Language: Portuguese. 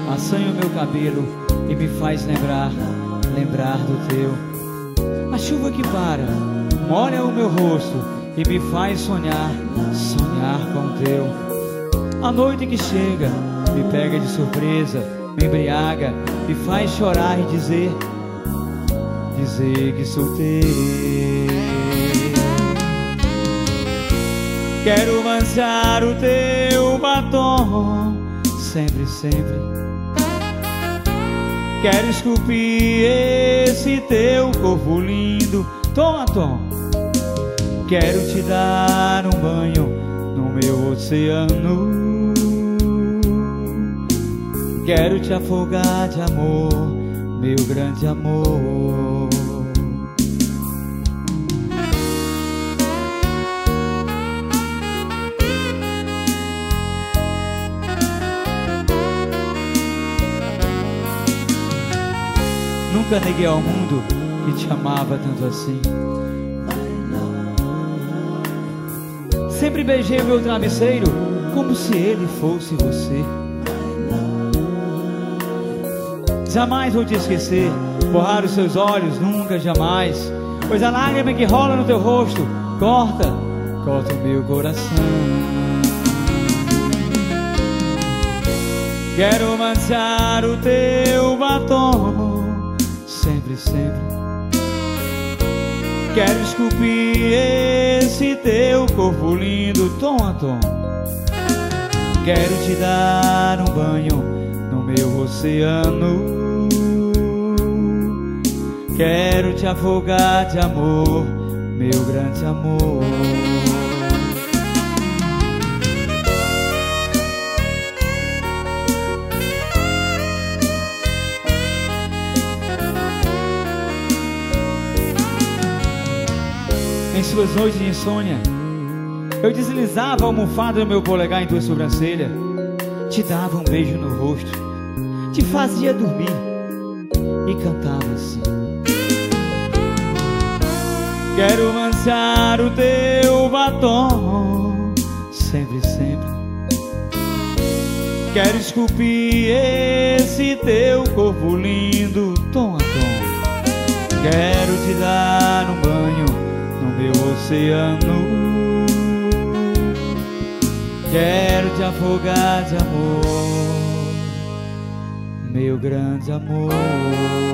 assanha o meu cabelo e me faz lembrar do teu. A chuva que para, molha o meu rosto e me faz sonhar com o teu. A noite que chega, me pega de surpresa, me embriaga, me faz chorar e dizer que sou teu. Quero manchar o teu batom sempre, sempre. Quero esculpir esse teu corpo lindo, tom a tom. Quero te dar um banho no meu oceano. Quero te afogar de amor, meu grande amor. Nunca neguei ao mundo que te amava tanto assim. Sempre beijei o meu travesseiro como se ele fosse você. Jamais vou te esquecer, borrar os seus olhos, nunca, jamais. Pois a lágrima que rola no teu rosto corta o meu coração. Quero manchar o teu batom sempre, sempre. Quero esculpir esse teu corpo lindo, tom a tom. Quero te dar um banho no meu oceano. Quero te afogar de amor, meu grande amor. Em suas noites de insônia, eu deslizava a almofada do meu polegar em tua sobrancelha, te dava um beijo no rosto, te fazia dormir e cantava assim. Quero manchar o teu batom sempre, sempre. Quero esculpir esse teu corpo lindo, tom a tom. Quero te dar um banho no meu oceano. Quero te afogar de amor, meu grande amor.